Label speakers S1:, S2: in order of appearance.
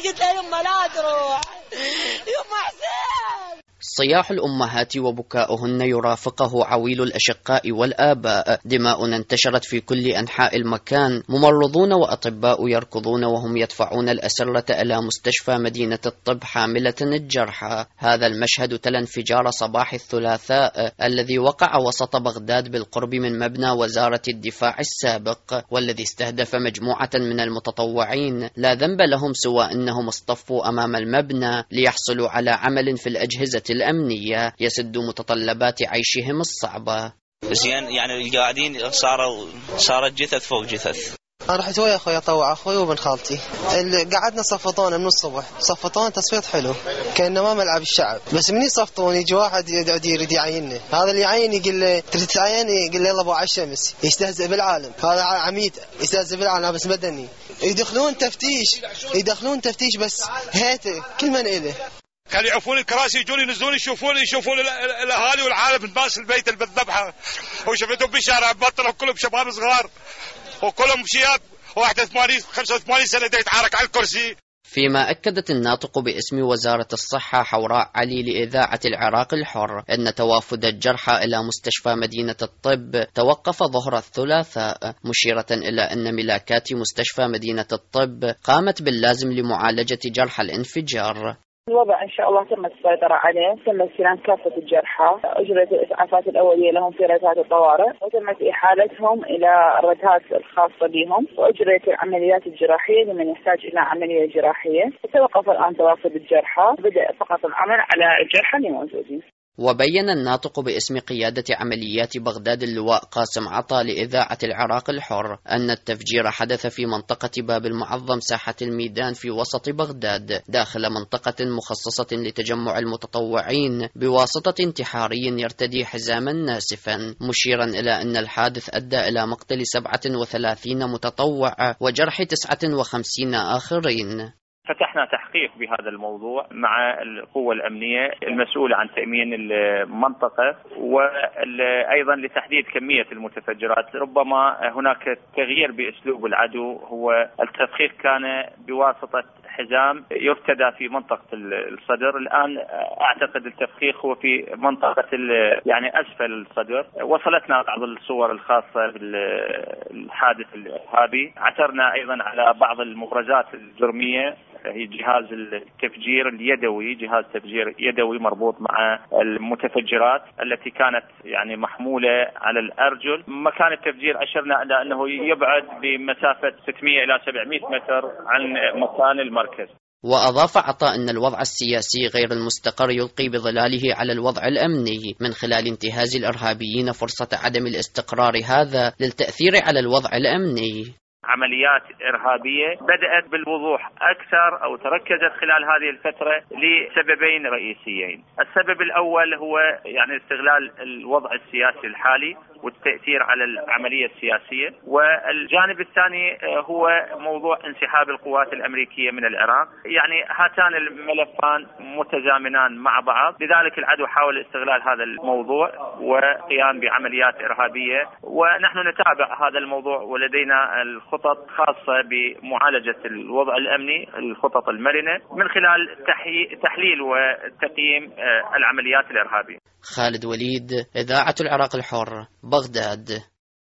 S1: قلت له يما لا تروح يما حسين.
S2: صياح الأمهات وبكاؤهن يرافقه عويل الأشقاء والآباء. دماء انتشرت في كل أنحاء المكان، ممرضون وأطباء يركضون وهم يدفعون الأسرة إلى مستشفى مدينة الطب حاملة الجرحى. هذا المشهد تلا انفجار صباح الثلاثاء الذي وقع وسط بغداد بالقرب من مبنى وزارة الدفاع السابق، والذي استهدف مجموعة من المتطوعين لا ذنب لهم سوى أنهم اصطفوا أمام المبنى ليحصلوا على عمل في الأجهزة الأمنية يسد متطلبات عيشهم الصعبة.
S3: زين يعني القاعدين صارت جثث فوق جثث.
S4: أنا رحت ويا أخوي أطوع أخوي وابن خالتي، قعدنا صفطونا من الصبح، صفطونا تصفيط حلو كأنه ما ملعب الشعب، بس من يصفطون يجي واحد يريد يعيننا، هذا اللي يعين يقول له تريد تعين، يقول له يلا ابو على الشمس، يستهزئ بالعالم، هذا عميد يستهزئ بالعالم بس مدني، يدخلون تفتيش بس هاته كل من إله.
S5: كانوا يعفون الكراسي يجون ينزلون يشوفون الاهالي والعالم الناس البيت اللي بالذبحه، وشفتهم بالشارع بطلوا كلهم شباب صغار وكلهم شياب، واحد 85 سنه يتعارك على الكرسي.
S2: فيما أكدت الناطق باسم وزارة الصحة حوراء علي لإذاعة العراق الحر أن توافد الجرحى إلى مستشفى مدينة الطب توقف ظهر الثلاثاء، مشيرة إلى أن ملاكات مستشفى مدينة الطب قامت باللازم لمعالجة جرحى الانفجار.
S6: الوضع إن شاء الله تم السيطرة عليه، تم استلام كافة الجرحى، أجريت الإسعافات الأولية لهم في ريتات الطوارئ، وتمت إحالتهم إلى الريتات الخاصة بهم، وأجريت العمليات الجراحية لمن يحتاج إلى عملية جراحية. توقف الآن توافد الجرحى، بدأ فقط العمل على الجرحى اللي موجودين.
S2: وبين الناطق باسم قيادة عمليات بغداد اللواء قاسم عطا لإذاعة العراق الحر أن التفجير حدث في منطقة باب المعظم ساحة الميدان في وسط بغداد، داخل منطقة مخصصة لتجمع المتطوعين بواسطة انتحاري يرتدي حزاما ناسفا، مشيرا إلى أن الحادث أدى إلى مقتل 37 متطوع وجرح 59 آخرين.
S7: فتحنا تحقيق بهذا الموضوع مع القوة الأمنية المسؤولة عن تأمين المنطقة، وأيضا لتحديد كمية المتفجرات. ربما هناك تغيير بأسلوب العدو، هو التدقيق كان بواسطة حزام يرتدى في منطقة الصدر، الآن أعتقد التدقيق هو في منطقة يعني أسفل الصدر. وصلتنا بعض الصور الخاصة بالحادث الإرهابي، عثرنا أيضا على بعض المبرزات الجرمية، هي جهاز التفجير اليدوي، جهاز تفجير يدوي مربوط مع المتفجرات التي كانت يعني محمولة على الأرجل. مكان التفجير أشرنا إلى أنه يبعد بمسافة 600 إلى 700 متر عن مكان المركز.
S2: وأضاف عطاء أن الوضع السياسي غير المستقر يلقي بظلاله على الوضع الأمني من خلال انتهاز الإرهابيين فرصة عدم الاستقرار هذا للتأثير على الوضع الأمني.
S7: عمليات إرهابية بدأت بالوضوح أكثر أو تركزت خلال هذه الفترة لسببين رئيسيين. السبب الأول هو يعني استغلال الوضع السياسي الحالي والتأثير على العملية السياسية، والجانب الثاني هو موضوع انسحاب القوات الأمريكية من العراق. يعني هاتان الملفان متزامنان مع بعض، لذلك العدو حاول استغلال هذا الموضوع وقيام بعمليات إرهابية، ونحن نتابع هذا الموضوع ولدينا الخطط خاصة بمعالجة الوضع الأمني، الخطط المرنة من خلال تحليل وتقييم العمليات الإرهابية.
S2: خالد وليد، إذاعة العراق الحر، بغداد.